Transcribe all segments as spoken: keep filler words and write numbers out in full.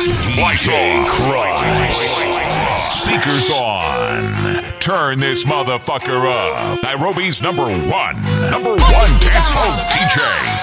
Lights on. Speakers on. Turn this motherfucker up. Nairobi's number one. Number one dance hall D J.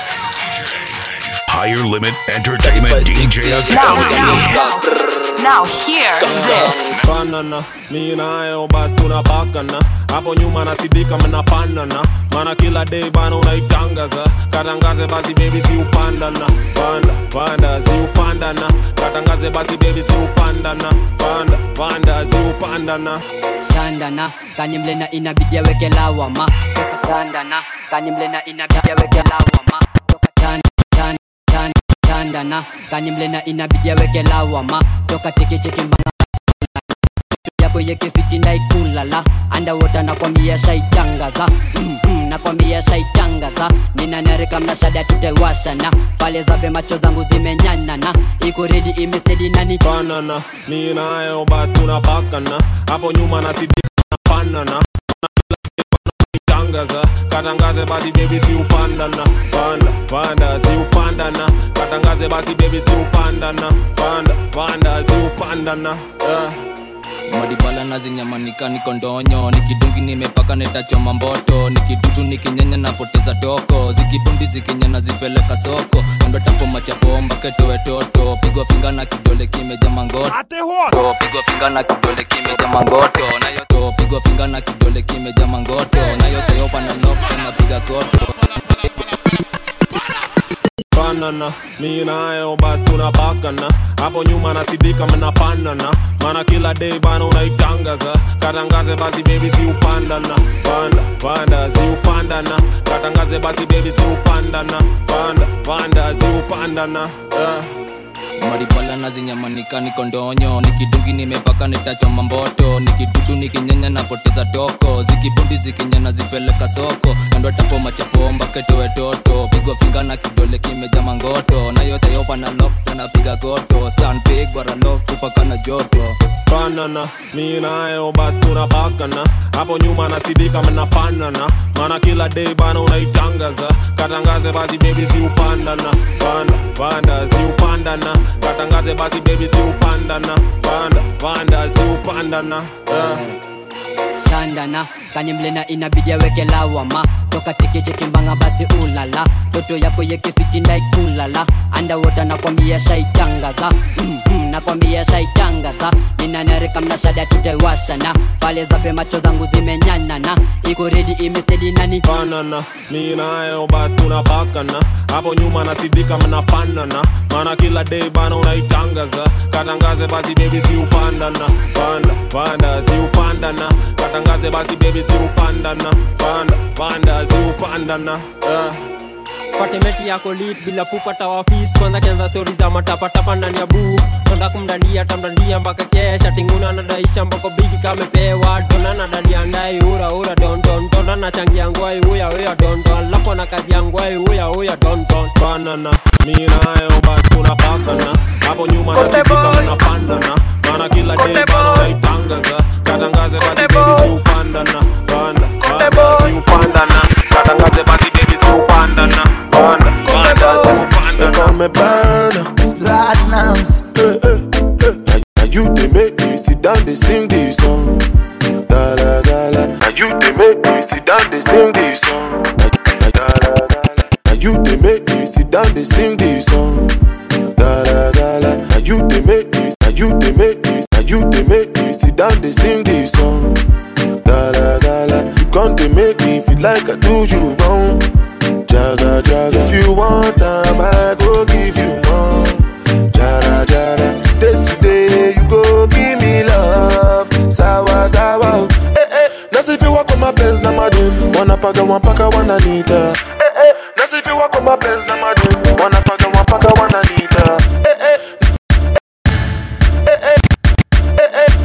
Higher Limit Entertainment D J Academy. Now, now, now hear this. Banana, mi nayo bas tunapakana. Hapo nyuma nasidika mnafanana. Mana kila day bana unaitangaza. Katangaze basi baby si upandana. Panda, panda si upandana. Katangaze basi baby si upandana. Panda, panda si upandana. Shandana, kanimlena inabidi aweke lawama. Toka shandana, kanimlena inabidi aweke lawama. Toka chan, chan, chan, shandana, kanimlena inabidi aweke lawama. Toka tiki tiki mbanga yako yeke fiti na ikulala. Underwater nakwambia shaitangaza. mm, mm, Nakwambia shaitangaza. Nina narika mnashada tutewashana. Pale zabe macho zangu zimenyanana. Iko ready imesteady nani banana, mi nayo bas tunapakana. Hapo nyuma nasidika mnafanana. Tangaza, katangaze basi baby si upandana. Panda, panda si upandana. Katangaze basi baby si upandana. Panda, panda si upandana. Yeah. Madibala na zinyamanika niko ndonyo. Nikidungi nimepaka netachoma mboto. Nikidudu nikinyanya napoteza toko. Zikibundi zikinyana zipeleka soko. Ndo tapo machapo mbake towe toto. Pigwa finga na kidole kimeja mangoto. Pigwa finga na kidole kimeja mangoto. Na yoto pigwa finga na kidole kimeja mangoto. Na yote yopa na nokta na piga koto. Banana, mi nayo bas tunapakana. Hapo nyuma nasidika mnafanana. Mana kila day bana unaitangaza. Katangaze basi baby si upandana. Panda, panda si upandana. Katangaze basi baby si upandana. Panda, panda si upandana. Yeah. Maribala na zinyamanika niko ndonyo. Nikidungi nimepaka netachoma mboto. Nikidudu nikinyanya napoteza toko. Zikibundi zikinyana zipeleka soko. Ndo tapo machapo mbake towe toto. Pigwa finga na kidole kimeja mangoto. Na yote yopa na lock na piga koto. Sun pig wara lock kupaka na joto. Banana, mi nayo bas tunapakana. Hapo nyuma nasidika mnafanana. Mana kila day bana unaitangaza. Katangaze basi baby si upandana. Panda, panda si upandana. Katangaze basi baby si upandana. Panda, panda si upandana. Yeah. Shandana, kanimlena inabidi aweke lawama. Toka tiki tiki mbanga basi ulala. Toto yako yeke fiti na ikulala. Underwater nakwambia shaitangaza. mm, mm, Nakwambia shaitangaza. Nina narika mnashada tutewashana. Pale zabe macho zangu zimenyanana. Iko ready imesteady nani banana, mi nayo bas tunapakana. Hapo nyuma nasidika mnafanana. Mana kila day bana unaitangaza. Katangaze basi baby si upandana. Panda, panda si upandana. Katangaze basi baby si upandana. Panda, panda si upandana. Yeah. Patemeti yako lit bila pupata wafis. Kwanza kianza story za matapatapa ndani ya buu. Tonda kumdandia tamdandia mpaka kesha. Tinguna nadaisha mpaka bigi kamepewa. Dona nadalia ndai ura ura don don. Tonda na changi yangwai uya uya don don. Lapo na kazi yangwai uya uya don don. Banana, mi nayo bas tunapakana. Hapo nyuma nasidika mnafanana. Mana kila day bana unaitangaza. Katangaze basi baby si upandana. Panda, panda si upandana. Katangaze basi baby si upandana. Panda, panda si upandana. They call me burner, platinums. Hey, hey, hey. Now you they make me sit down, they sing this song. Da da da da. Now you they make me sit down, they sing this song. Da da da da. Now you they make me sit down, they sing this song. Da da da da. Now you they make me, now you they make me, now you they make me sit down, they sing this song. Da da da da. You can't they make me feel like I do you wrong. Jaga jaga. If you want time, I go give you more. Jara jara. Today today, you go give me love. Sawa sawa. Eh eh. Nasi if you walk on my Benz, na madam. Wanna paga, one paka, one anita. Eh eh. Nasi if you walk on my Benz, na madam. Wanna paga, one paka, one anita. Eh eh. Eh eh. Eh eh.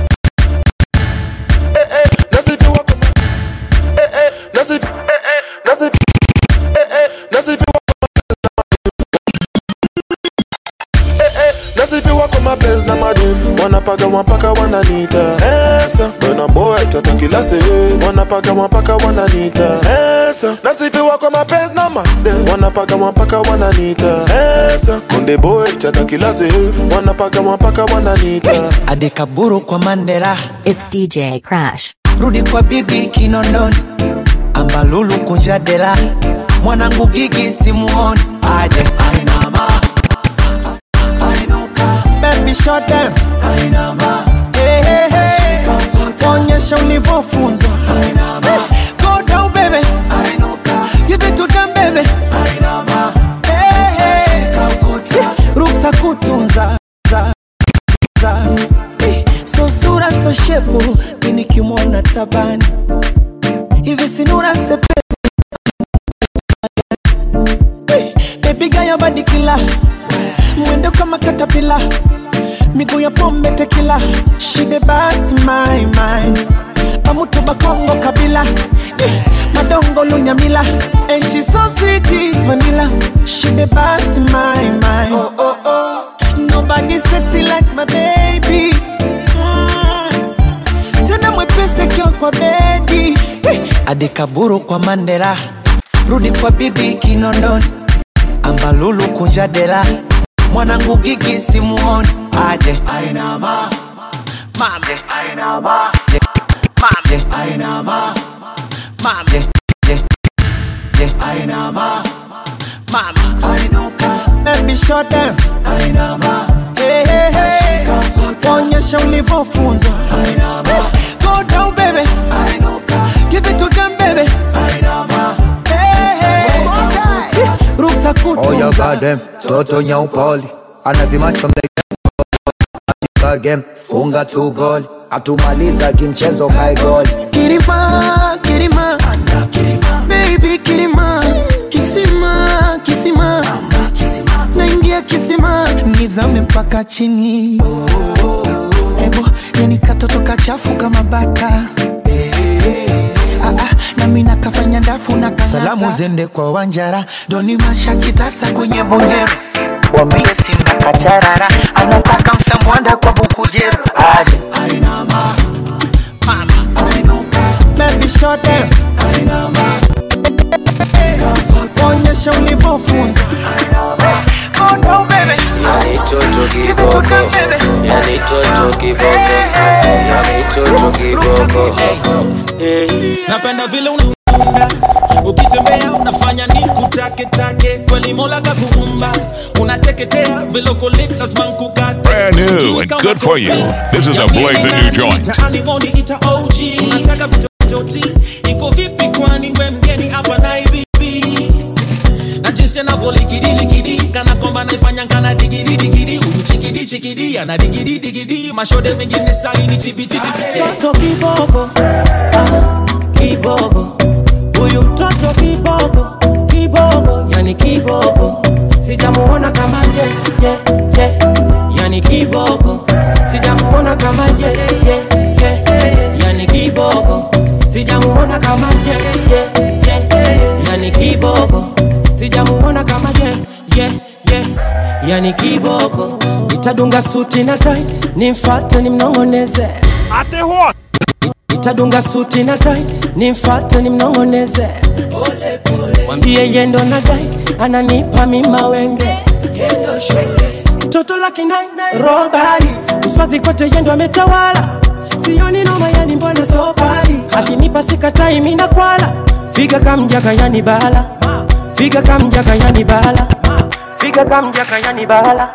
Eh eh. Nasi if you walk on my. Eh eh. Nasi if. Eh eh. Nasi if. Eh eh. Nasi if you walk. That's if you walk on my Benz, na madam. Wanapaga mpaka wananiita Esa. Bena boy tata kila se. Wanapaga mpaka wananiita Esa. Nasifiwa kwa mapenzi na made. Wanapaga mpaka wananiita Esa. Konde boy tata kila se. Wanapaga mpaka wananiita Adekaburu kwa Mandela. It's D J Crash. Rudi kwa bibi Kinondoni, Ambalulu kunjadela. Mwanangu Gigi simuoni, aje ainama ainuka. Baby shut down, ainama. Hey hey hey, onyesha ulivyofunzwa. Ainama. Go down baby, ainuka. Give it to them baby, ainama. Hey hey, kakuta. Ruksa kutunza za za. So sura so shepu, mini kimona tabani. Hivi sinura sepe. Baby girl your body killer. Mwendo kama katapila. Miguu ya pombe tequila. She the best in my mind. Pamutu bakongo kabila. Madongo lunyamila. And she so sweet vanilla. She the best in my mind. Oh oh oh. Nobody sexy like my baby. Tena mwepese kio kwa bedi. Adekaburu kwa Mandela. Rudi kwa bibi Kinondoni, Ambalulu kunjadela. Mwanangu Gigi simuoni, aje ainama. Mame ainama. Mame ainama. Mame ainama. Mama ainuka. Baby shut down, ainama. Hey hey hey, onyesha ulivyofunzwa. Ainama. Go down baby, ainuka. Give it to them baby, ainama. Oh you got them, toto nyaupoli. Anavimacho mdaiga game, funga tu goli. Atumaliza kimchezo kai goli. Kirima, kirima, anda kirima. Baby kirima, kisima, kisima, anda kisima. Naingia kisima, nizame mpaka chini. Oh, oh, oh. Ebo, yani katoto kachafu kama bata. Ah, ah, na mina kafanya ndafu na kanata. Salamu zende kwa Wanjara, Doni Masha kitasa kwenye bongero. Wambie sina kacharara, anataka msamwanda kwa bukujeru. Aje ainama. Mama ainuka. Baby shut down, ainama. Onyesha ulivyofunzwa. Ainama. Go down baby. Yani toto kiboko. Yani toto kiboko. Yani toto kiboko. Napenda vile unaunda, ukitembea unafanya nikutake take. Kweli Mola kakuumba, unateketea vile uko lit lazima nkukate. Brand new and good for you. This is a blazing new joint. Mtaani woni ita O G. Unataka vitototi, iko vipi kwani we mgeni hapa Nairobi? Na jinsi anavyoligidi ligidi, kana komba naifanya kana digidi digidi. Huyu chikidi chikidi, ana digidi digidi. Mashode mengine saini tibiti tibiti. Toto kiboko, ah, kiboko. Huyu mtoto kiboko, kiboko, yani kiboko. Sijamuona kama ye, ye, ye, yani kiboko. Sijamuona kama ye, ye, ye, yani kiboko. Sijamuona kama ye, ye, ye, yani kiboko. Sijamuona kama ye, ye, ye, yani kiboko. Nitadunga suti na tai, nimfuate nimnongoneze. Ate what? Nitadunga suti na tai, nimfuate nimnongoneze. Pole pole. Mwambie yendo na dai, ananipa mima wenge. Yendo shule. Toto laki nai, robari. Uswazi kote yendo ametawala. Sioni noma yani mbona sopari. Akinipa sikatai mina kwala. Figa kamjaka yani bala. Figa kamjaka yani bala. Figa kamjaka yani bala.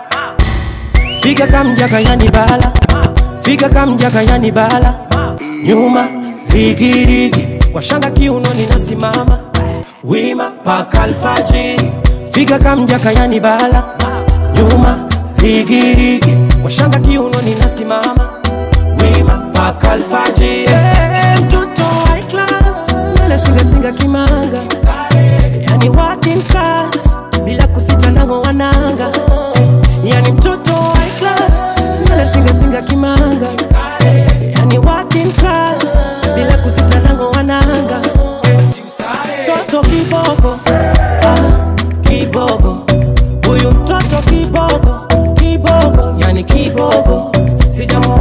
Figa kamjaka yani bala. Figa kamjaka yani bala. Nyuma rigirigi, washanga kiunoni nasimama wima paka alfajiri. Figa kamjaka yani bala. Nyuma rigirigi, washanga kiunoni nasimama wima paka alfajiri. Hey, mtoto high class, mele singa singa kimanga. Yani working class, bila kusita nango wananga. Yani mtoto high class, mele singa singa kimanga. Yani working class, bila kusita nango wananga. Toto kiboko, ah, kiboko. Huyu mtoto kiboko, kiboko, yani kiboko. Sijamu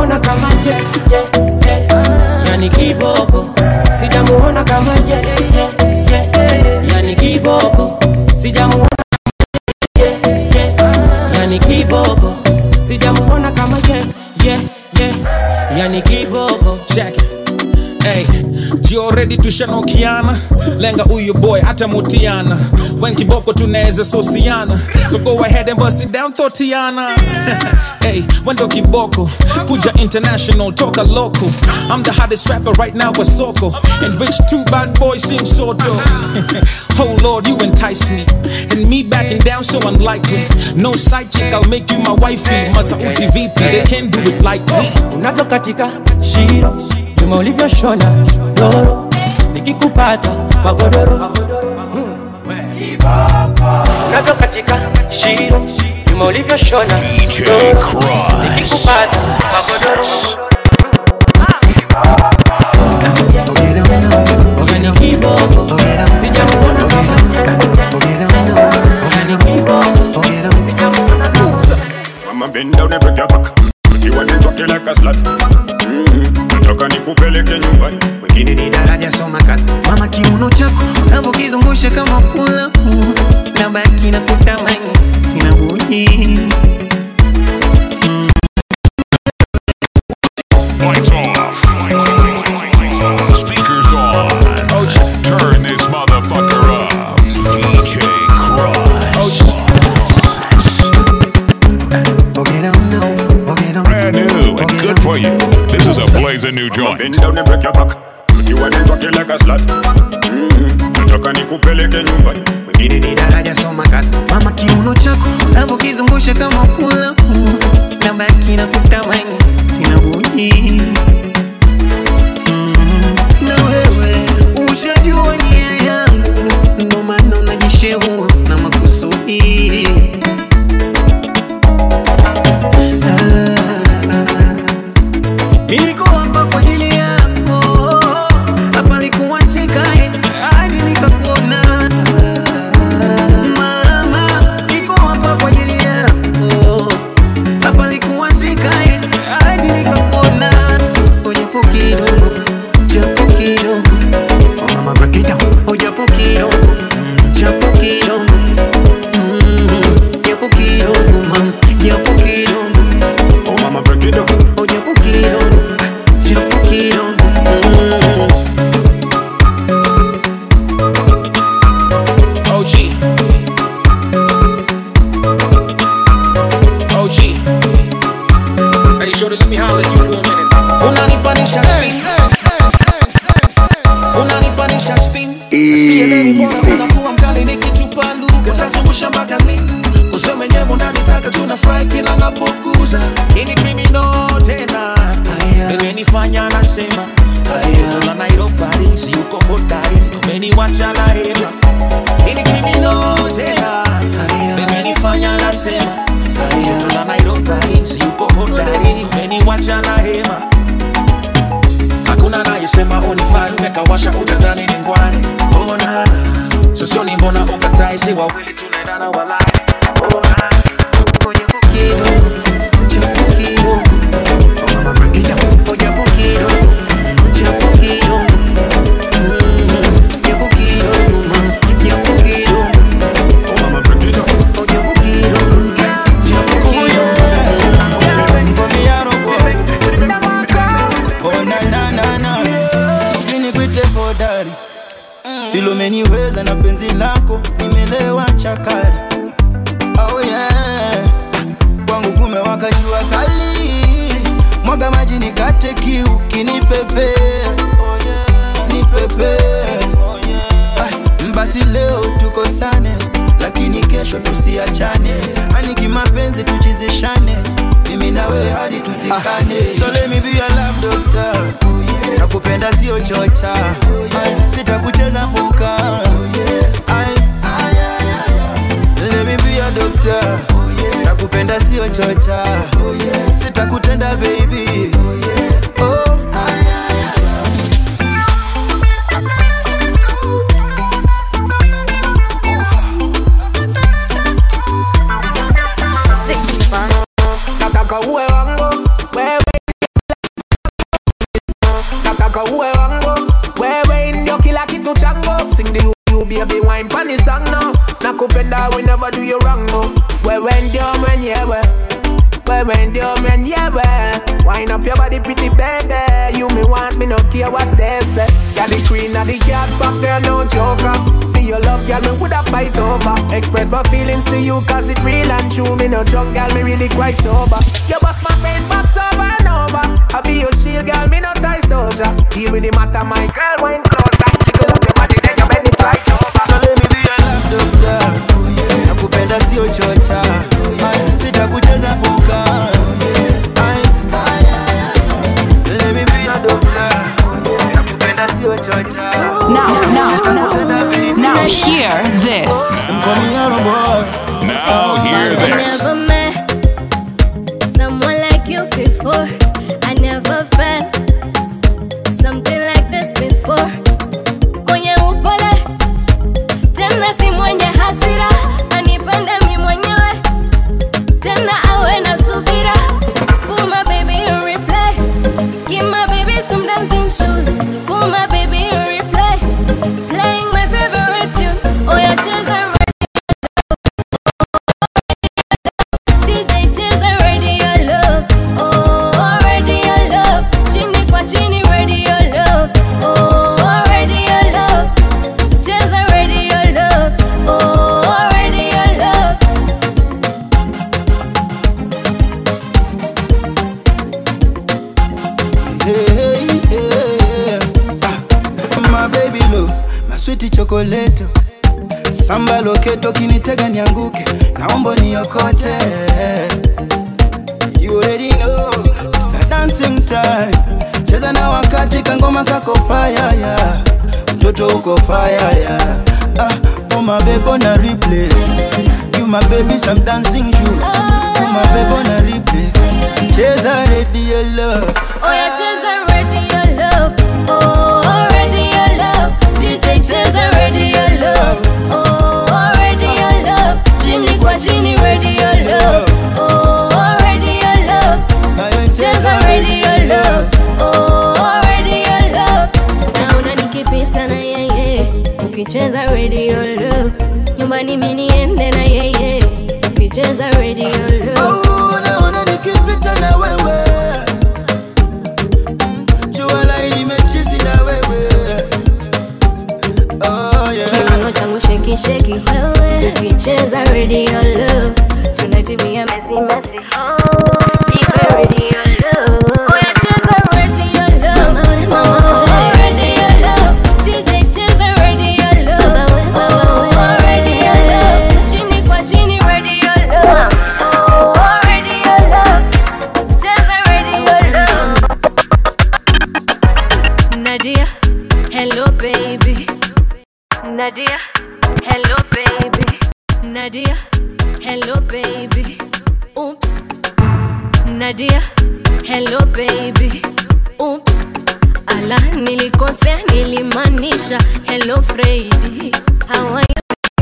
yeah, yeah, yeah. Yani kiboko. Check it. Hey, you ready to shanokiana? Lenga uyu boy hata mutiana. When kiboko tunaweza sosiana. So go ahead and bust it down Thotiana. Hey, wendo kiboko kuja international, toka local. I'm the hottest rapper right now with Soko. And which two bad boys seem so dope. Oh Lord, you entice me. And me backing down so unlikely. No side chick, I'll make you my wifey. Masa uti V P, they can't do it like me. Unavyo katika shiro Juma ulivyo shona doro nikikupata magodoro Kibaka Unavyo katika shiro Juma ulivyo shona doro nikikupata magodoro Mama bend down and break your back. Put you on the talking like a slut. Nataka nikupeleke nyumbani. Wengine ni daraja soma kazi. Mama kiuno chako unavokizungusha kama pula. Na baki na kutamani sina budi. Lights off. Speakers on. Turn this motherfucker up. D J Crush. Brand new and good for you. This is a blazing new joint. Bend down and break your back. Put you on the talking like a slut. Nataka nikupeleke nyumbani. Wengine ni daraja soma kazi. Mama kiuno chako unavokizungusha kama pula. Na baki na kutamani sina budi. Na wewe ushajua nia yangu, ndo maana unajishehua na makusudi. Niliko hapa kwa ajili yako, hapa likuwa sikae hadi nikakuona. Mama, niko hapa kwa ajili yako, hapa likuwa sikae hadi nikakuona. Ojapo kidogo, japo kidogo, oh mama break it down. Ojapo kidogo, japo kidogo, mm, japo kidogo mama, japo kidogo, oh mama break it down. Ojapo kidogo. O G O G Hey shorty, let me holler at you for a minute. Unanipanisha spin Unanipanisha spin Easy Unakuwa mkali nikitupa lugha Utazungusha mpaka lini Kuseme nyemo unanitaka tunafurahi kila napokuza. Ini criminal tena Umenifanya nasema Tola Nairobi si uko hodari Umeniwacha na hema. Ini criminal tena Umenifanya nasema Tola Nairobi si uko hodari Umeniwacha na hema. Hakuna anayesema unifai umekawasha utadhani ni ngware. Oh na sosioni mbona ukatai si wawili tunaendana walai. Oh na Ojapo kidogo, japo kidogo, oh mama break it down. Ojapo kidogo, japo kidogo, japo kidogo mama, japo kidogo, oh mama break it down. Ojapo kidogo, japo kidogo. Oh na na na na, subini kwite hodari. Filo umeniweza na penzi lako, nimelewa chakari. Oh yeah, kwangu kumewaka jua kali. Mwaga maji nikate kiu, kinipepe. Oh yeah, nipepe. Oh yeah, basi leo tukosane, lakini kesho tusiachane. Ani kimapenzi tuchizishane, mimi nawe hadi tusikane. So let me be your love doctor. Nakupenda sio chocha. Sitakucheza mbuka. Let me be your doctor. Nakupenda sio chocha. Sitakutenda baby. Oh nataka uwe wangu wewe, nataka uwe wangu wewe, ndio kila kitu changu. Sing the you baby wine pani song now. Nakupenda we never do you wrong no. Wewe ndio mwenyewe, wewe ndio mwenyewe, pretty baby. You me want, me no care what they say. You're the queen of the yard, fuck girl, no joker. For your love, girl, me woulda fight over. Express my feelings to you, cause it real and true. Me no drunk, girl, me really quite sober. You bust my pain box over and over. I be your shield, girl, me no tie soldier. Deal with the matter, my girl, wine closer. Jiggle up your body, then you bend it right over. So let me be your love doctor. Nakupenda sio chocha. Sitakucheza puka. Let me be your doctor. Nakupenda sio chocha. Now, now, now, now hear this. Now hear this. I never met someone like you before. I never felt something like this before. Mwenye upole, tena si mwenye hasira. Anipende mi mwenyewe, tena awe na subira. Pull my baby in replay. Give my baby some dancing shoes. Pull my baby in replay. Playing my favorite tune. Oh yeah, cheza D J cheza radio love. Oh, radio love. Chini kwa chini radio love. Oh, radio love. Cheza radio love. Oh, radio love. Hey, hey, ah, my baby love, my sweet chocolate. Samba loketo kinitega nianguke, naomba niokote. You already know, it's a dancing time. Cheza na wakati kangoma kako fire, yeah. Mtoto uko fire, yeah. Ah, oh my baby on a replay. You my baby some dancing shoes. You my baby on a replay. Cheza radio love. Oh yeah, cheza radio love. Oh, radio love. D J cheza radio love. Oh, radio love. Chini kwa chini radio love. Oh, radio love. Cheza radio love. Oh, radio love. Naona nikipita na yeye, ukicheza radio love. Nyumbani mimi niende na yeye, ukicheza radio love. Oh, naona nikipita na wewe. Jua laini mechizi na wewe. Oh yeah. Kiuno changu sheki sheki wewe, ukicheza radio love. Tunatimia mesi mesi. Oh, nipe radio love. Oh yeah, cheza radio love. Mama, radio love. D J cheza radio love. Oh, radio love. Chini kwa chini radio love. Oh, radio love. Cheza radio love. Nadia, hello baby. Nadia, hello baby. Nadia, hello baby. Oops. Nadia, hello baby. Oops. Ala, nilikosea, nilimaanisha hello Freddy. How are you?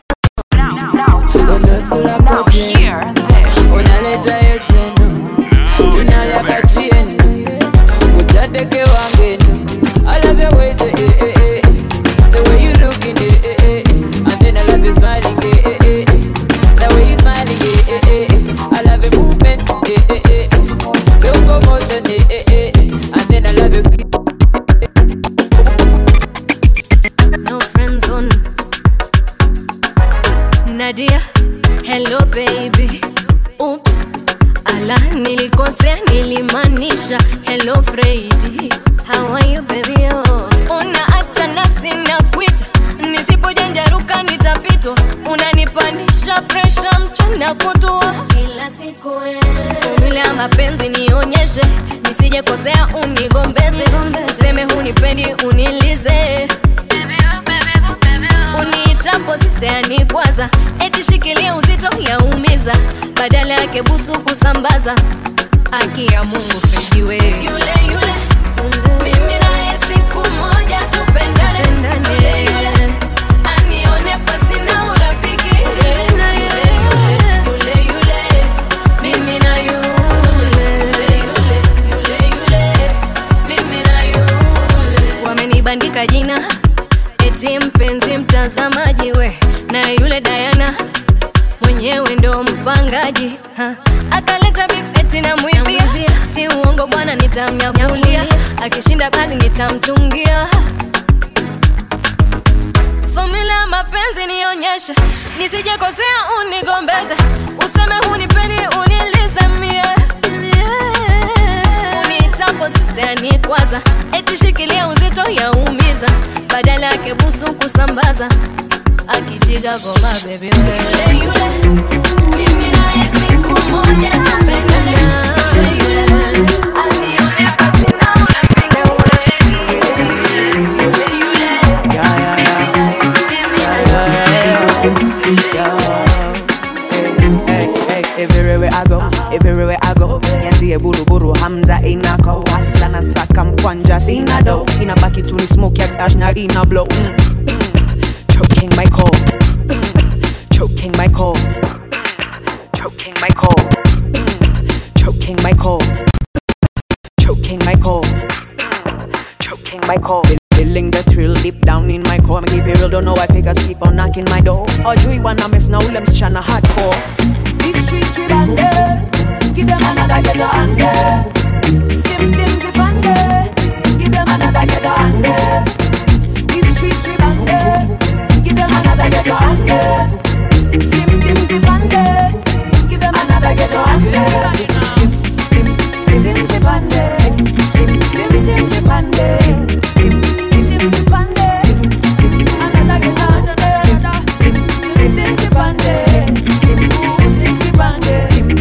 Now, now hear this. Unaleta yechenu, tunayaka chienu, uchadeke wangenu. I love your ways, eh, eh, eh, eh. The way you looking, eh, eh, eh, eh. And then I love you smiling, eh, eh, eh, eh. The way you smiling, eh, eh, eh, eh. I love your movement, eh, eh, eh, eh. Locomotion, eh, eh, eh, eh. And then I love your no friends on. Nadia, hello baby. Oops. Ala, nilikosea, nilimaanisha hello Freddy. How are you baby? Oh. Unaacha nafsi na kuita, nisipojanjaruka nitapitwa. Unanipandisha pressure mchana kutua kila siku wewe. Formula ya mapenzi nionyeshe, nisije kosea unigombeze. Useme hunipendi unilize. Uniitapo sister ni kwanza, eti shikilia uzito yaumiza, badala yake busu kusambaza. Haki ya Mungu Freddy we. Yule yule, mimi naye siku moja tupendane. Yule yule, anione pasi na urafiki. Yule yule, yule, mimi na yule. Yule yule, mimi na yule. Wamenibandika jina eti mpenzi mtazamaji we, na yule Diana mwenyewe ndo mpangaji ha. Akaleta bifeti na mwibia, si uongo bwana ni nitamnyakulia, akishinda bali nitamtungia. Formula mapenzi nionyeshe, nisije kosea unigombeze, useme hunipendi unilize mie. Unitapo sister ni kwaza, eti shikilia uzito ya umiza, badala yake busu kusambaza, akitiga goma baby yule yule, mimi naye siku moja tupendana. Everywhere I go, everywhere I go, yanzie buru buru Hamza inako, hasa na saka mkwanja sina do, inabaki tu ni smoke ya dash na ina blow. mm, mm. Choking my core, mm, choking my core, choking my core, mm, choking my core, choking my core, choking my core. Feeling the thrill deep down in my core. I keep it real, don't know why figures keep on knocking my door. Oh, Joey wanna miss now, let me chana hardcore. These streets we banded, give them another ghetto under. Slim slim zip under, give them another ghetto under. These streets we banded, give them another ghetto under. Slim slim zip under, give them another ghetto under. Slim slim slim zip under, slim slim slim slim zip under. Slim slim zip under, slim another ghetto under. Slim slim zip under, slim slim zip under.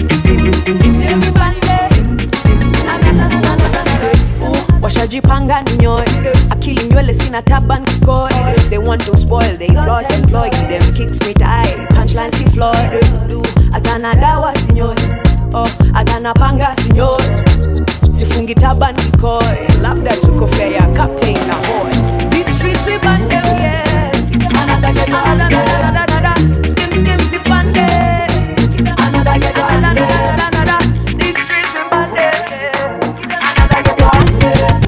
Washajipanga nyoy, akili nywele sina taban kikoi. They want to spoil, they plot and ploy. Them kicks me tight, punchlines he Floyd. Atana dawa sinyoy, oh atana panga sinyoy. Sifungi taban kikoi, labda tuko fair ya captain na boy. These streets we band them, yeah. Another get another, skim skim zip band them. Another get another, these streets we band them, yeah. Another get another.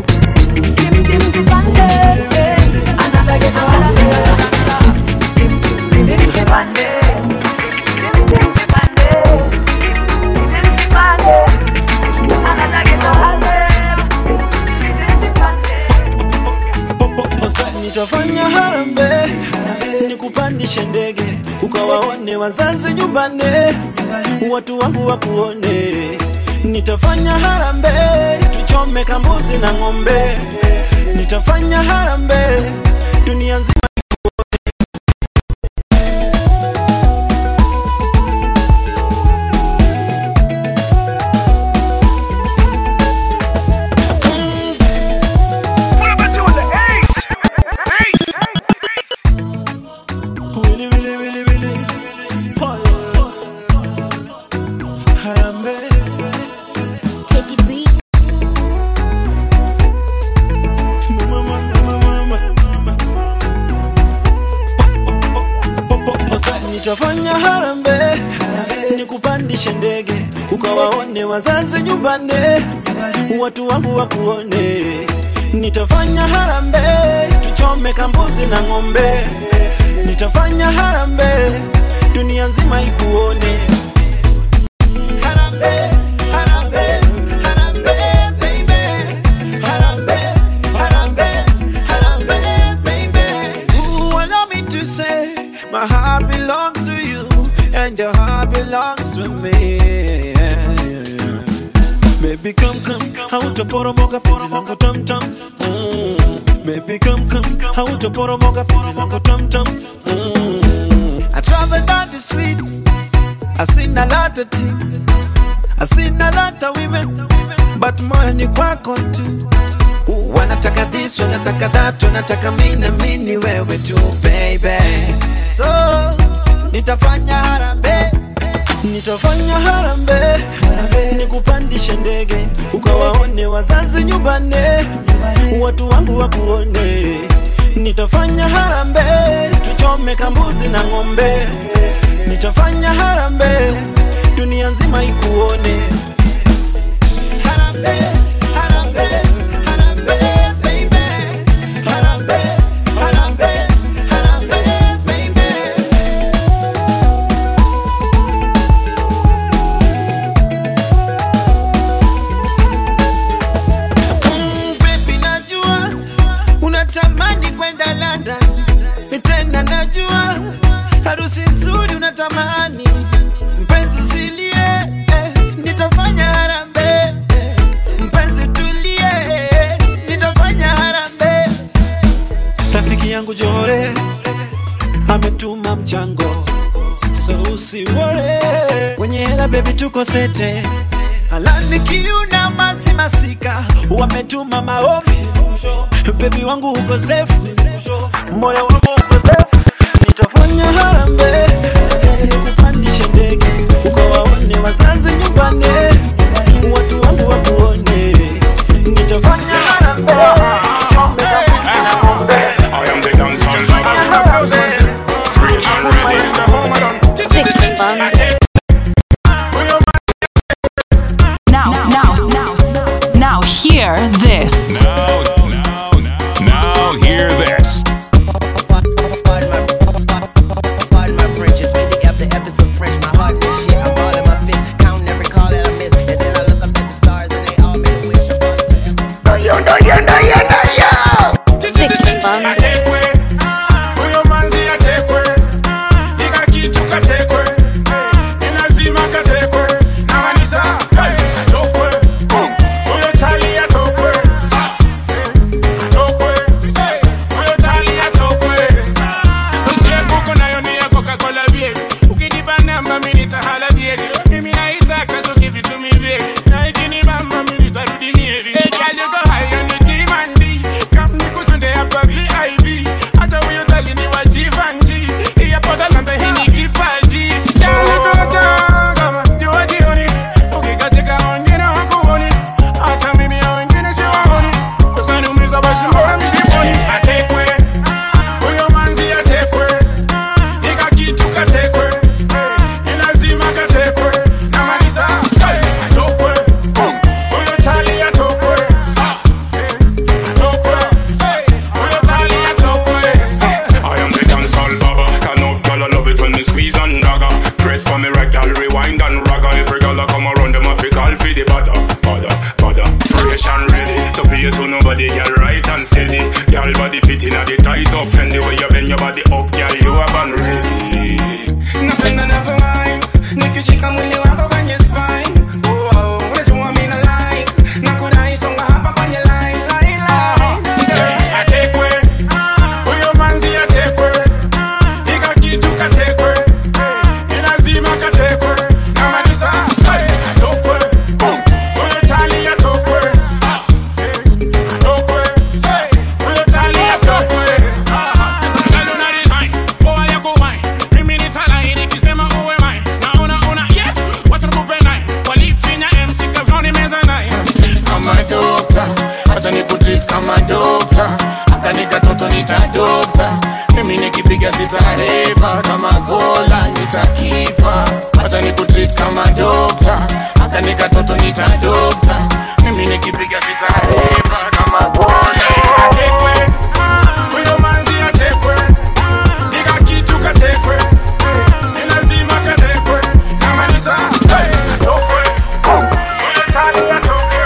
Nitafanya harambe, nikupandishe ndege, ukawaone wazazi nyumbani, watu wangu wakuone. Nitafanya harambe, tuchome kambuzi na ng'ombe. Nitafanya harambe, dunia nzima Nitafanya harambe, nikupandishe ndege, ukawaone wazazi nyumbani, watu wangu wakuone. Nitafanya harambe, tuchome kambuzi na ng'ombe. Nitafanya harambe, dunia nzima ikuone. Harambe, harambe, harambe, baby. Harambe, harambe, harambe, baby. Ooh, allow me to say, my heart belongs to you, and your heart belongs to me. Baby, come, come, how to poromoga, poromoga, tum tum. Mm. Baby, come, come, how to poromoga, poromoga, tum tum. Mm. I travel down the streets, I seen a lot of things, I seen a lot of women, but more ni kwako tu. Wanataka this, wanataka that, wanataka mimi mimi wewe tu, baby. So, nitafanya harambe, nitafanya harambe, nikupandishe ndege, ukawaone wazazi nyumbani, watu wangu wakuone. Nitafanya harambe, tuchome kambuzi na ng'ombe. Nitafanya harambe, dunia nzima ikuone. Harambe, harambe, harambe, baby. Harambe, harambe, harambe, baby. michango, so usiwore. Kwenye hela baby tuko sete, alani kiuna masi masika, wametuma maombi. Baby wangu uko safe, moyo wangu uko safe. Nitafanya harambee, nikupandishe ndege, uko waone wazazi nyumbani, watu wangu wakuone. Nitafanya harambee, chombe na buzi na ngombe. I am the dancehall lover, fresh and ready. Now, now, now, now, hear this. Now, now, now, now, hear this. Pardon my French, it's busy after episode French. My heart in this shit, I'm balling my fist, counting every call that I miss. And then I look up at the stars and they all made a wish. I'm falling forever. Yo, yo, yo, yo, yo, yo, yo. Uyo manzi atekwe, nika kitu katekwe, inazima katekwe, na manisa, atokwe, uyo tali atokwe, atokwe, uyo tali atokwe. Usiye kuko na yoni ya Coca-Cola beer, ukinipa namba mimi nitahala beer, mimi naitaka so give it to me beer, na ikini mama mimi nitarudi nieri. Hey girl you go high on the demandi, come nikusunde hapa V I P, hata uyo tali ni wajivanji, iya pota lambe hini kipaji. Kama jua jioni, ukikatika wengine wakuoni, hata mimi ya wengine si waoni, usani umiza basi mbora misiponi. Atekwe, uyo manzi atekwe, nika kitu katekwe, inazima katekwe, na manisa, atokwe, uyo tali atokwe, atokwe, uyo tali atokwe. I am the dancehall baba, can of girl I love it when me squeeze and dagger. Press for me right, girl rewind and ragga. Every girl I come around them I fi call fi the bada, bada, bada. Fresh and ready, to play so nobody girl right and steady. Girl body fit in a the tight up, and the way you bend your body up, girl you have been ready. Nothing to never mind, nikishika mwili wako kwenye spine. Oh, oh, unajua mimi na line, nakudai songa hapa kwenye line, line, line. Atekwe, uyo manzi atekwe, nika kitu katekwe, inazima katekwe, na manisa, atokwe, uyo tali atokwe, atokwe, uyo tali atokwe. Hello na design, boy yako wine, mimi ni tala hili kisema uwe mine, naona una yes, watu kupe nine, walifinya M C kafloni meza nine. Kama dokta, acha nikutreat kama dokta, akanika toto nita dokta, mimi nikipiga sitahepa, kama gola nitakipa. Acha nikutreat kama dokta, akanika toto nita dokta, mimi nikipiga sitahepa, kama gola. Atekwe, uyo manzi atekwe, nika kitu katekwe, inazima katekwe, na manisa, atokwe, uyo tali atokwe,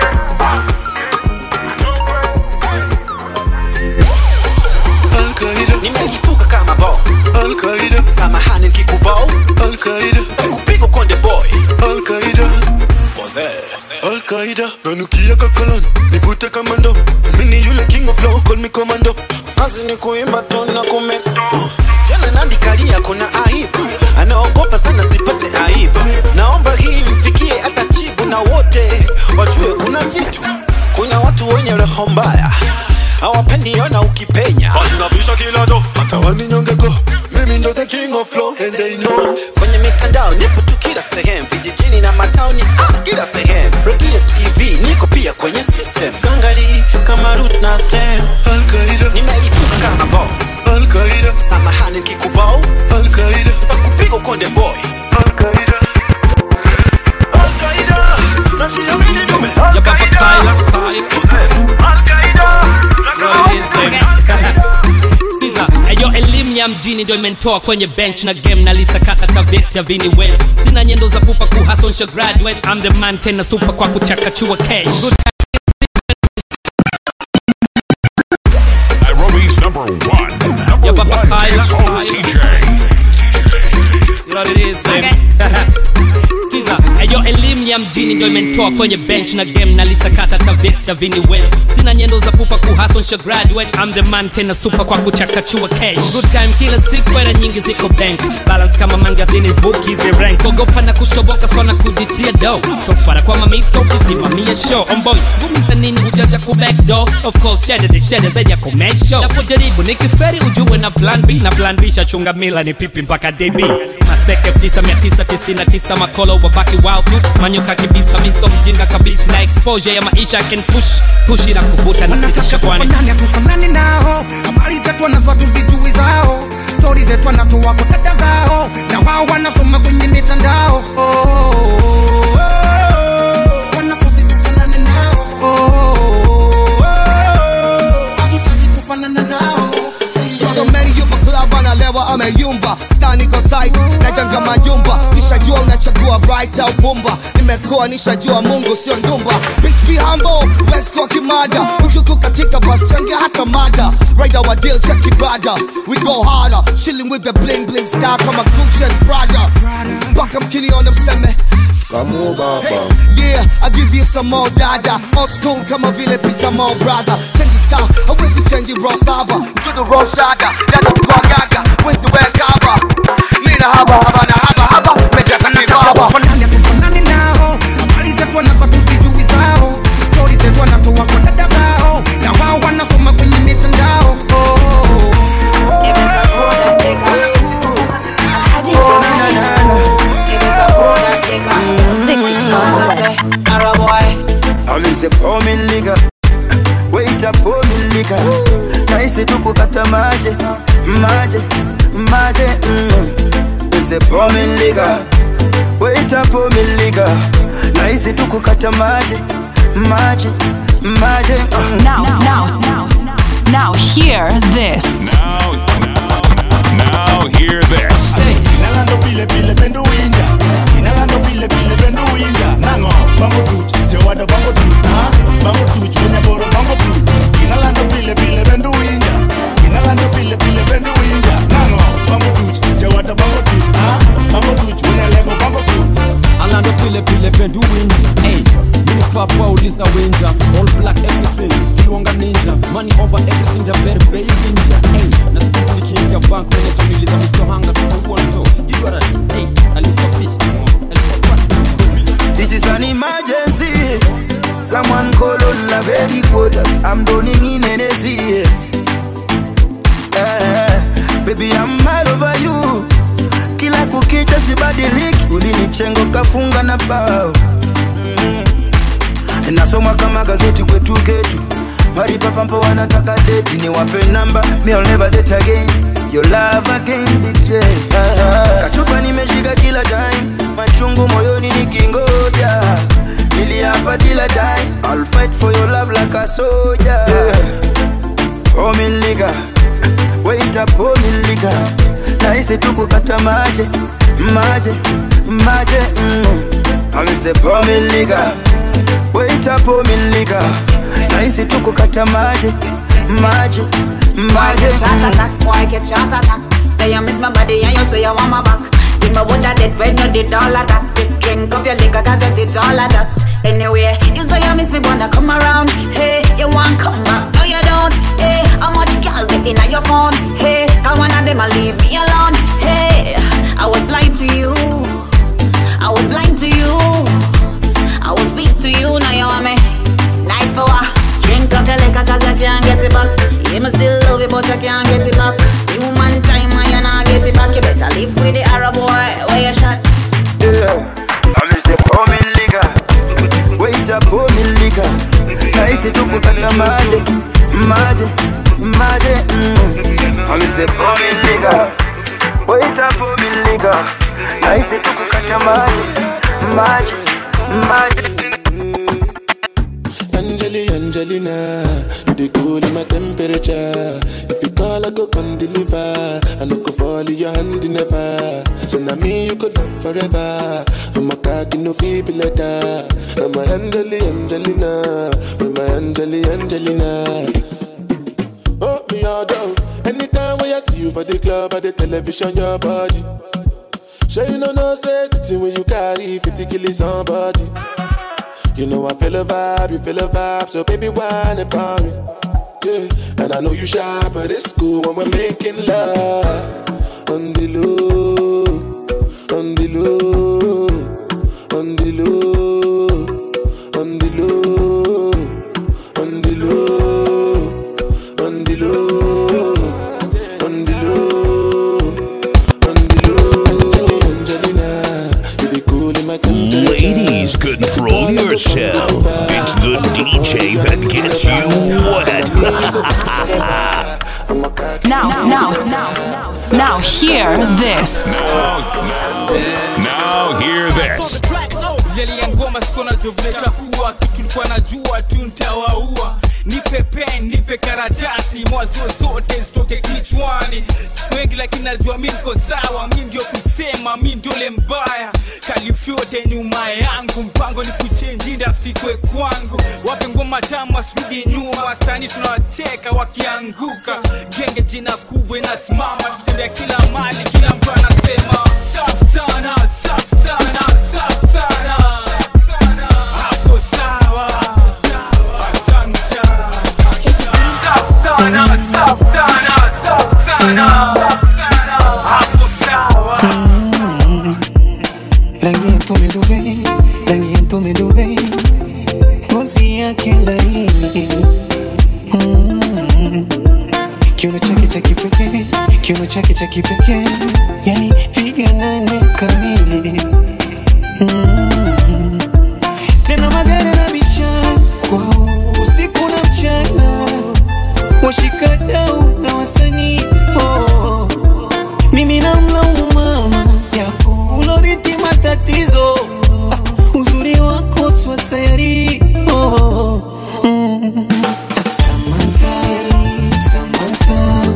Al-Qaeda, nimelipuka kama bo. Al-Qaeda, samahani nikikubao. Al-Qaeda, kupigo konde boy. Al-Qaeda, Al-Qaeda, nanukia kakoloni, nivute kama ndo. Mini yule king of flow, call me commando. Kazi ni kuimba tu na kumeka. Jana nandikalia kuna aibu, anaogopa sana sipate aibu. Naomba hii mfikie hata chibu na wote wajue kuna jitu. Kuna watu wenye roho mbaya, hawapendi ona ukipenya. Wanabisha kila do, hata waninyongeko. Mimi ndo the king of flow and they know. Kwenye mitandao nipo tu kila sehemu, vijijini na matauni, ah, kila sehemu. Radio T V niko pia kwenye system. Gangali kama root na stem. Al-Qaeda, nimelipuka kama bo. Al-Qaeda, samahani nikikubao. Al-Qaeda, kupigo konde boy. Al-Qaeda, Al-Qaeda, najiamini dume. Al-Qaeda, Al-Qaeda. Skiza, ayo elimu ya mjini ndo imenitoa kwenye bench na game na lisa kata tabeti ya vini well. Sina nyendo za pupa kuhasonsha graduate, I'm the man tena super kwa kuchakachua cash. Good Nairobi's number one, number one dancehall D J. You know what it is, baby. Skiza, ayo elimu ya mjini ndio imenitoa kwenye bench na game na lisakata ta Victor Vini Well. Sina nyendo za pupa kuhustle sha graduate. I'm the man tena super kwa kuchakachua cash. Good time kila siku era nyingi ziko bank. Balance kama magazini vuki the rank. Ogopa na kushoboka sana kujitia do. So far kwa mamito kisimamia show. On boy, gumi za nini hujaja ku back door. Of course shedder the shedder zaidi ya commercial. Na kujaribu nikiferi ujue na plan B. Na plan B shachunga mila ni pipi mpaka D B. Maseke tisa mia tisa tisini na tisa makolo wabaki wild tu. Manyoka kibisa miso mjinga kabisa. Na exposure ya maisha can push. Push ila kuvuta na sitisha kwani. Wanataka tufanane nao. Habari zetu wanazua tuzijui zao. Stories zetu wanatoa kwa dada zao. Na wao wanasoma kwenye mitandao. Oh, oh, oh, oh. Wanafunzi tufanane nao. Oh, oh, oh, oh. Hatutaki kufanana nao. Brother Mary yupo club analewa ameyumba. Star niko site na janga majumba. Nishajua unachagua right au pumba. Nimekuwa nishajua Mungu sio ndumba. Bitch be humble, West kwa kimada. Uchuku katika bus change hata mada. Rider wa deal check ibada. We go harder, chilling with the bling bling star kama Gucci and Prada. Baka mkili on them seme Kamu baba. Yeah, I give you some more dada. Old school kama vile pizza more brother. Change style, hawezi change raw saba. Do the raw shada, dada squad gaga. Wezi wear kaba. Nina haba haba na haba haba. Mejaza kibaba. Wanataka tufanane nao. Habari zetu wanazua tuzijui zao. Stories zetu wanatoa kwa dada zao. Na wao wanasoma kwenye mitandao. Oh, oh, oh. I'm a poor man nigga. Wait up, poor man nigga. Nice to cook at a maje, maje, maje. It's a poor man nigga. Wait up, poor man nigga. Nice to cook at a maje, maje, maje. Now, now, now, now, hear this. Now, now, now, hear this. Inalando pile pile pendo winja. Inalando pile pile pendo winja. Nango, bango tuch, jawada bango tuch, ha? Bango tuch, wenya boro bango tuch. Inalando pile pile pendo winja. Inalando pile pile pendo winja. Nango, bango tuch, jawada bango tuch, ha? Bango tuch, wenya lego bango tuch. Alando pile pile pendo winja. Hey, mini papa uliza winja. All black everything, kiluanga ninja. Money over everything, ja very baby ninja. Hey, na spend nikiingia bank kwenye tumiliza Mister Hanga tukuwa nto. Igora, hey, alifa bitch. This is an emergency. Someone call on la very good. I'm drowning in energy. Uh, baby, I'm all over you. Kila kukicha sibadiliki. Ulinichengo kafunga na bao. Mm. Nasoma kama gazeti kwetu getu. Mari papa mpo wanataka date. Ni wape number, me I'll never date again. Your love again betray. uh, Kachupa nimeshika kila time. Machungu moyoni nikingoja. Niliapa kila time. I'll fight for your love like a soldier. Yeah. Oh me nigga. Wait up oh me nigga. Naisi tu kukata maje. Maje, maje. mm. I'm say oh me nigga. Wait up oh me nigga. Naisi tu kukata maje. Maje, maje. Shot attack, boy get shot attack. Say you miss my body and you say you want my back. Give me what I did when you did all of that. Drink up your liquor cause you did all of that. Anyway, you say you miss me wanna come around. Hey, you want come back, no you don't. Hey, how much girl getting on your phone. Hey, cause one of them will leave me alone. Hey, I was blind to you. I was blind to you. I was weak to you, now you want me. Nice for what? Drink up your liquor cause I can't get it back. You must still love it but I can't get it back. Human time and you not get it back. You better live with the Arab boy where you shot. Yeah, I'm just a poor man nigga. Wait up poor man nigga. Naisi tu kukata maje, maje, maje. mm. I'm just a poor man nigga. Wait up poor man nigga. Naisi tu kukata maje, maje, maje. Angeli, Angelina, you the cool in my temperature. If you call, I go come deliver. I no go fall in your hand never. So now me you could love forever. I'm a cocky no feeble letter. I'm a Angeli, Angelina, with my Angeli, Angelina. Oh me all down. Anytime when I see you for the club or the television, your body. Sure you know no say the thing when you carry fifty kill somebody. You know I feel a vibe, you feel a vibe, so baby whine about me. Yeah, and I know you shy, but it's cool when we're making love. On the low, on the low, on the low, on the low, on the low, on the low, on the low, on the low. Angelina, you be cool in my temperature. Ladies, control yourself. It's the D J that gets you wet. Now, now, now, now, hear this. Now hear this. Leli ngoma sikona jovleta kuwa kitu nilikuwa najua tu nitawaua. Nipe pen, nipe karatasi, mwazo zote zitoke kichwani. Wengi lakini najua mimi niko sawa, mimi ndio kusema, mimi ndio le mbaya. Kalifyote nyuma yangu, mpango ni kuchange industry kwe kwangu. Wape ngoma tamu asirudi nyuma, wasanii tunawacheka wakianguka. Genge jina kubwa inasimama, tutembea kila mali, kila mtu anasema safi sana, safi sana, safi sana. Hapo sawa. Sana, safi sana, safi sana. Hapo sawa. Rangi yako medube, rangi yako medube, ngozi yake laini. Mm. Kiuno chake cha kipekee, kiuno chake cha kipekee, yani piga nane kamili. Mm. Tena magari na biashara kwao usiku na mchana, washikadau na wasanii. Oh, mimi namlaumu mama yako uloriti matatizo. Ah, uzuri wako swasayari. Oh, mm. Samantha, Samantha,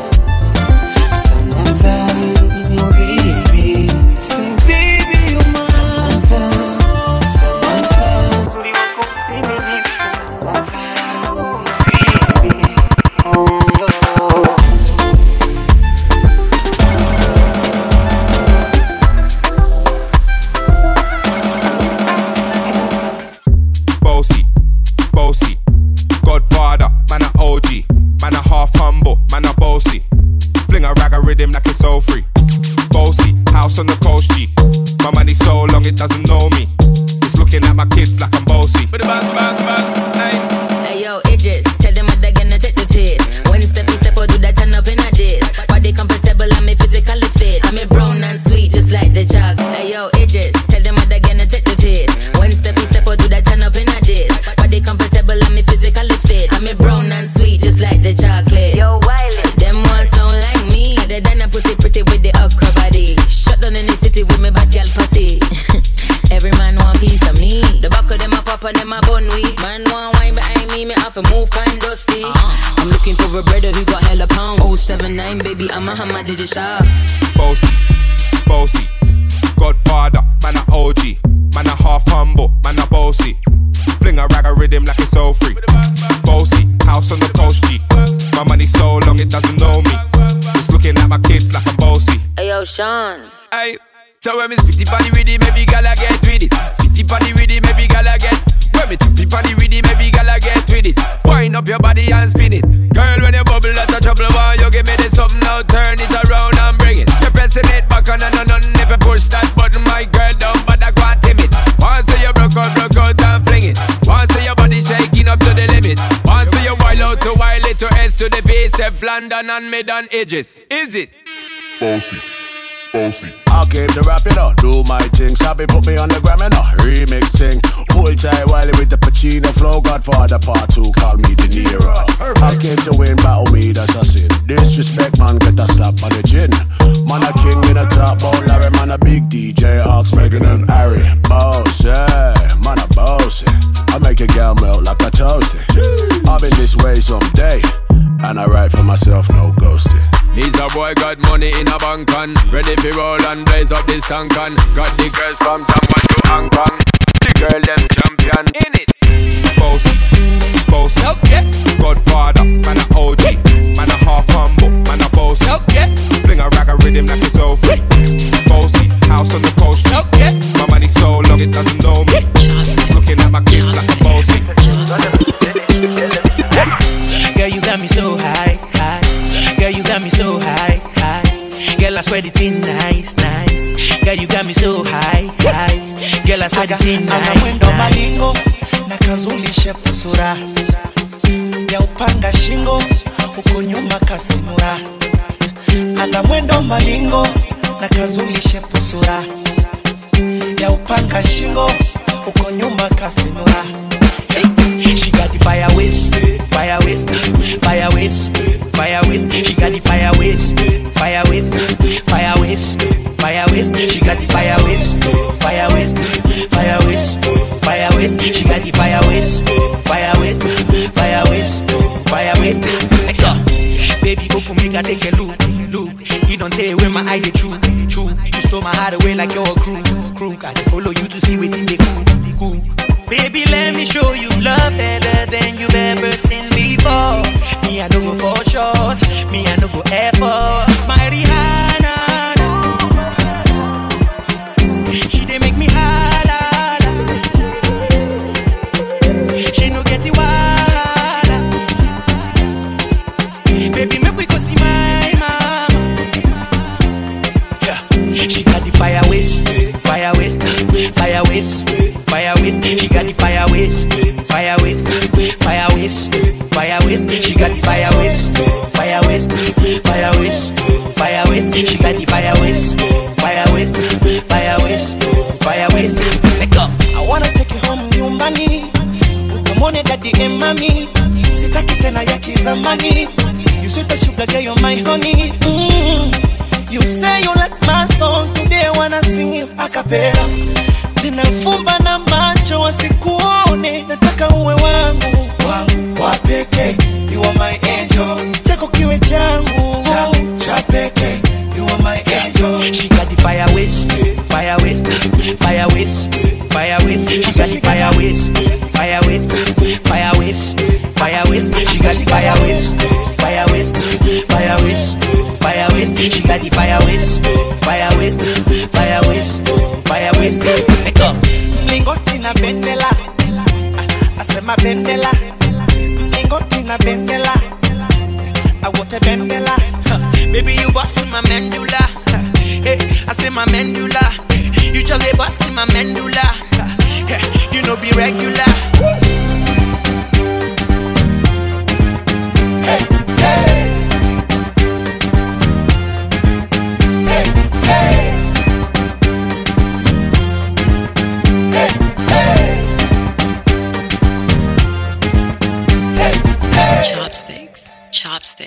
Samantha, oh baby, say baby you're mine. Samantha, Samantha, uzuri wako timilifu. Samantha, baby, oh. Bossy, bossy, Godfather, man a O G, man a half humble, man a bossy. Fling a rag a rhythm like it's all free. Bossy, house on the coast G. My money so long it doesn't know me. It's looking at my kids like I'm bossy. Bang, bang, bang, hey. Hey yo, Idris, tell them what they're gonna take the piss. When Steffi step out, do that turn up in a diss. Body comfortable, I'm a physically fit. I'm a brown and sweet, just like the chocolate. Hey yo, Idris, tell them what they're gonna take the piss. When Steffi step out, do that turn up in a diss. Body comfortable, I'm a physically fit. I'm a brown and sweet, just like the chocolate. Yo, Wiley, them ones sound like me. Other than a pussy pretty with the upper body. Shut down in the city with me bad girl pussy. Every man want piece of me. The back of them a pop and them a bun weed. Man want wine behind me, me have to move kind dusty. uh-huh. I'm looking for a brother who got hella pounds. oh seven nine baby, I'm a hammer, did you stop? Bossy, bossy, Godfather, man a O G, man a half humble, man a bossy. Fling a rag a rhythm like it's all free. Bossy, house on the coast G. My money so long it doesn't know me. It's looking at my kids like I'm bossy. Hey yo, Sean. Hey, so when me spitty panny with it, maybe gala get with it. Spitty panny with it, maybe gala get. When me tippy panny with it, maybe gala get with it. Wind up your body and spin it. Girl, when you bubble, that's a trouble. Why you give me this something now? Turn it around and bring it. You're pressing it back on and on and if you push that button, my girl down, but I can't tame it. Once you broke out, broke out and fling it. Once your body shaking up to the limit. Once you wild out to wild it to S to the base, F London and mid on edges. Is it? Bossy, bossy. I came to rap it up, do my thing. Sabi put me on the gram and a remix thing. Hold tight Wiley with the Pacino flow. Godfather part two, call me De Niro. I came to win, battle me, that's a sin. Disrespect, man, get a slap on the chin. Man a king in a top, ball Larry, man a big D J, Ox, Megan and Harry. Boss, yeah, man a bossy. I make a girl melt like a toasty. I'll be this way someday, and I write for myself, no ghosting. These a boy got money in a bank on. Ready for roll and blaze up this tank on. Got the girls from Japan to Hong Kong. The girl them champion in it. Bossy, bossy, okay. Godfather, man a O G, man a half humble, man a bossy. Okay. Fling a rag a rhythm like it's all free. Bossy, swear the thing nice, nice. Girl, you got me so high, high. Girl, I swear the thing nice, Anamwendo nice. malingo na kazulishe pusura ya upanga shingo uko nyuma kasimura. Anamwendo malingo na kazulishe pusura ya upanga shingo uko nyuma kasimura. She got the fire waste, fire waste, fire waste, fire waste. She got the fire waste, fire waste, fire waste, fire waste. She got the fire waste, fire waste, fire waste, fire waste. She got the fire waste, fire waste, fire waste, fire waste. Like uh, baby, go for me, I take a look, look. You don't tell where my eye get true, true. You stole my heart away like you're a crew, crew. I follow you to see what they cool, cool. Baby, let me show you love better than you've ever seen before. Me, I don't go for short. Me, I don't go effort. My Rihanna, she dey make me holla. She no get it wild. Baby, make we go see my mama. Yeah, she got the fire waste, fire waste, fire waste. Fire waste, she got the fire waste, fire waste, fire waste, fire waste. She got the fire waste, fire waste, fire waste, fire waste. She got the fire waste, fire waste, fire waste, fire waste. Let go. I wanna take you home nyumbani, ukamwone daddy and mommy. Sitaki tena ya kizamani. You sweet as sugar girl, you're my honey. Mm. You say you like my song, today I wanna sing you a cappella. Tinafumba na macho wasikuone, nataka uwe wangu, wangu wa pekee. You are my angel, chako kiwe changu, changu cha pekee. You are my angel. She got the fire waste, fire waste, fire waste, fire waste. She got the fire waste, fire waste, fire waste, fire waste. She got the fire waste, fire waste, fire waste, fire waste. She got the fire waste, fire waste, fire waste, fire waste. Let go. Mlingoti na bendela, asema bendela. Mlingoti na bendela, awote bendela. Baby, you bustin' my medulla. Hey, I say my medulla. You just a bustin' my medulla. Hey, you know be regular. Hey, hey. Hey, hey. Hey, hey. Hey, hey. Chopsticks, chopsticks.